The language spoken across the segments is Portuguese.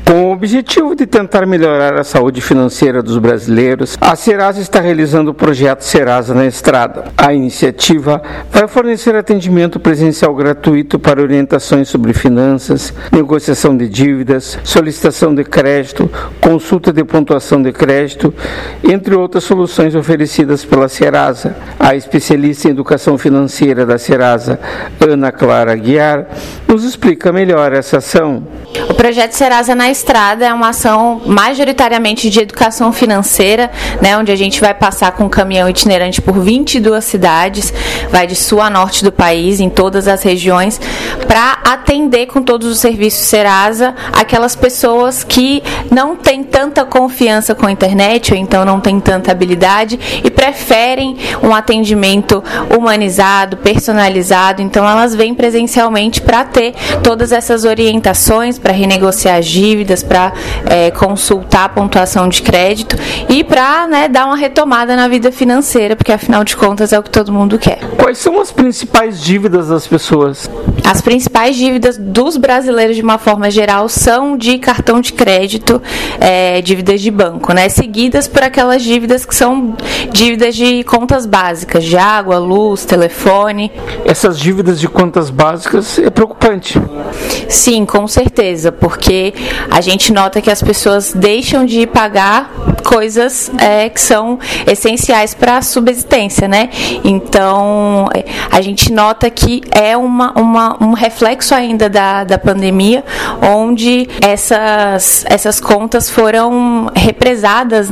Com o objetivo de tentar melhorar a saúde financeira dos brasileiros, a Serasa está realizando o projeto Serasa na Estrada. A iniciativa vai fornecer atendimento presencial gratuito para orientações sobre finanças, negociação de dívidas, solicitação de crédito, consulta de pontuação de crédito, entre outras soluções oferecidas pela Serasa. A especialista em educação financeira da Serasa, Ana Clara Aguiar, nos explica melhor essa ação. O projeto Serasa na Estrada é uma ação majoritariamente de educação financeira, onde a gente vai passar com um caminhão itinerante por 22 cidades, vai de sul a norte do país, em todas as regiões, para atender com todos os serviços Serasa aquelas pessoas que não têm tanta confiança com a internet, ou então não têm tanta habilidade e preferem um atendimento humanizado, personalizado. Então elas vêm presencialmente para ter todas essas orientações, para renegociar as dívidas, para consultar a pontuação de crédito e para dar uma retomada na vida financeira, porque afinal de contas é o que todo mundo quer. Quais são as principais dívidas das pessoas? As principais dívidas dos brasileiros, de uma forma geral, são de cartão de crédito, dívidas de banco, seguidas por aquelas dívidas que são dívidas de contas básicas, de água, luz, telefone. Essas dívidas de contas básicas é preocupante. Sim, com certeza, porque a gente nota que as pessoas deixam de pagar coisas que são essenciais para a subsistência, Então, a gente nota que é um reflexo ainda da pandemia, onde essas contas foram represadas,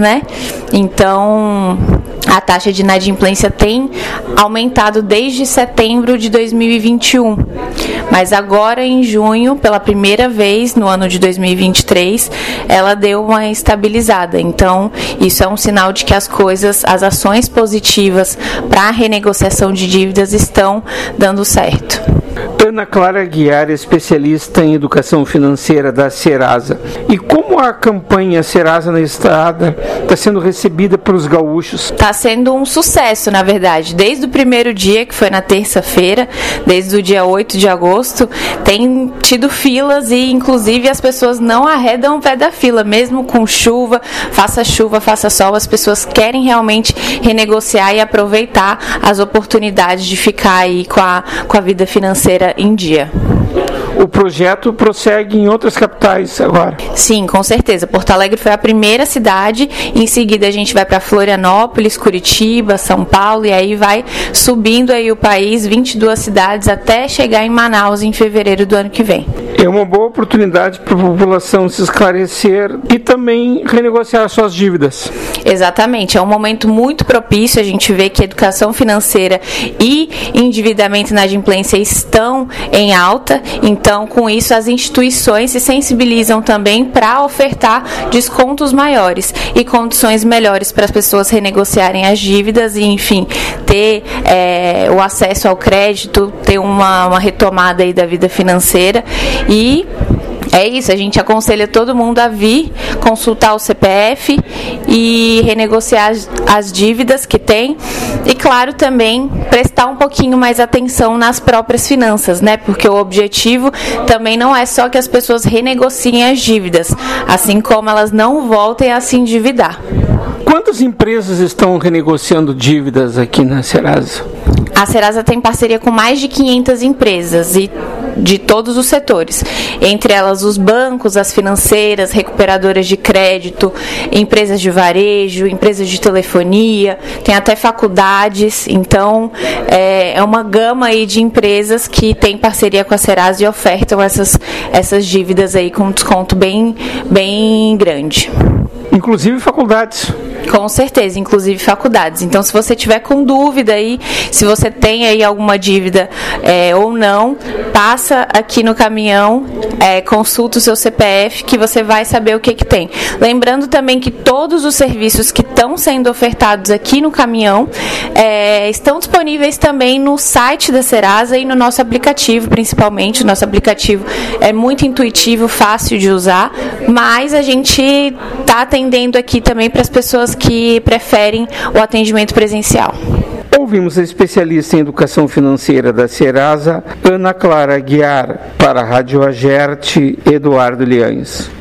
Então, a taxa de inadimplência tem aumentado desde setembro de 2021, mas agora em junho, pela primeira vez no ano de 2023, ela deu uma estabilizada. Então, isso é um sinal de que as ações positivas para a renegociação de dívidas estão dando certo. Ana Clara Aguiar, especialista em educação financeira da Serasa. E como a campanha Serasa na Estrada está sendo recebida pelos gaúchos? Está sendo um sucesso, na verdade. Desde o primeiro dia, que foi na terça-feira, desde o dia 8 de agosto, tem tido filas e, inclusive, as pessoas não arredam o pé da fila, mesmo com chuva, faça sol, as pessoas querem realmente renegociar e aproveitar as oportunidades de ficar aí com a vida financeira em dia. O projeto prossegue em outras capitais agora? Sim, com certeza. Porto Alegre foi a primeira cidade, em seguida a gente vai para Florianópolis, Curitiba, São Paulo, e aí vai subindo aí o país, 22 cidades, até chegar em Manaus em fevereiro do ano que vem. É uma boa oportunidade para a população se esclarecer e também renegociar suas dívidas. Exatamente, é um momento muito propício. A gente vê que educação financeira e endividamento e inadimplência estão em alta, então com isso as instituições se sensibilizam também para ofertar descontos maiores e condições melhores para as pessoas renegociarem as dívidas e, enfim, ter o acesso ao crédito, ter uma retomada aí da vida financeira. E é isso, a gente aconselha todo mundo a vir consultar o CPF e renegociar as dívidas que tem e, claro, também prestar um pouquinho mais atenção nas próprias finanças, porque o objetivo também não é só que as pessoas renegociem as dívidas, assim como elas não voltem a se endividar. Quantas empresas estão renegociando dívidas aqui na Serasa? A Serasa tem parceria com mais de 500 empresas e de todos os setores, entre elas os bancos, as financeiras, recuperadoras de crédito, empresas de varejo, empresas de telefonia, tem até faculdades. Então é uma gama aí de empresas que tem parceria com a Serasa e ofertam essas dívidas aí com um desconto bem grande. Inclusive faculdades. Com certeza, inclusive faculdades. Então, se você tiver com dúvida aí, se você tem aí alguma dívida ou não, passa aqui no caminhão, consulta o seu CPF, que você vai saber o que tem. Lembrando também que todos os serviços que estão sendo ofertados aqui no caminhão estão disponíveis também no site da Serasa e no nosso aplicativo, principalmente. O nosso aplicativo é muito intuitivo, fácil de usar, mas a gente está atendendo aqui também para as pessoas que preferem o atendimento presencial. Ouvimos a especialista em educação financeira da Serasa, Ana Clara Aguiar, para a Rádio Agerte, Eduardo Liães.